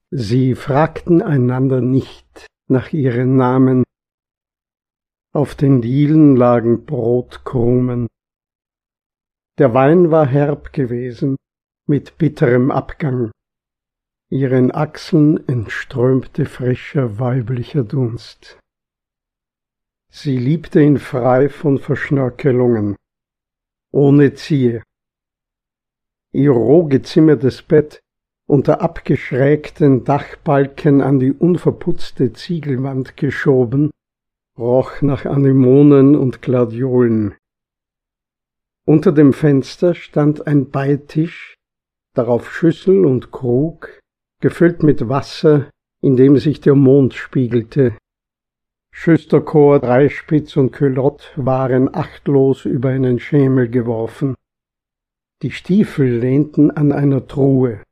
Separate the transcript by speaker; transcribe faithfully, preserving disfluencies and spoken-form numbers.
Speaker 1: Sie fragten einander nicht nach ihren Namen. Auf den Dielen lagen Brotkrumen. Der Wein war herb gewesen, mit bitterem Abgang. Ihren Achseln entströmte frischer weiblicher Dunst. Sie liebte ihn frei von Verschnörkelungen, ohne Zier. Ihr roh gezimmertes Bett, unter abgeschrägten Dachbalken an die unverputzte Ziegelwand geschoben, roch nach Anemonen und Gladiolen. Unter dem Fenster stand ein Beitisch, darauf Schüssel und Krug, gefüllt mit Wasser, in dem sich der Mond spiegelte. Schüsterchor, Dreispitz und Culotte waren achtlos über einen Schemel geworfen. Die Stiefel lehnten an einer Truhe.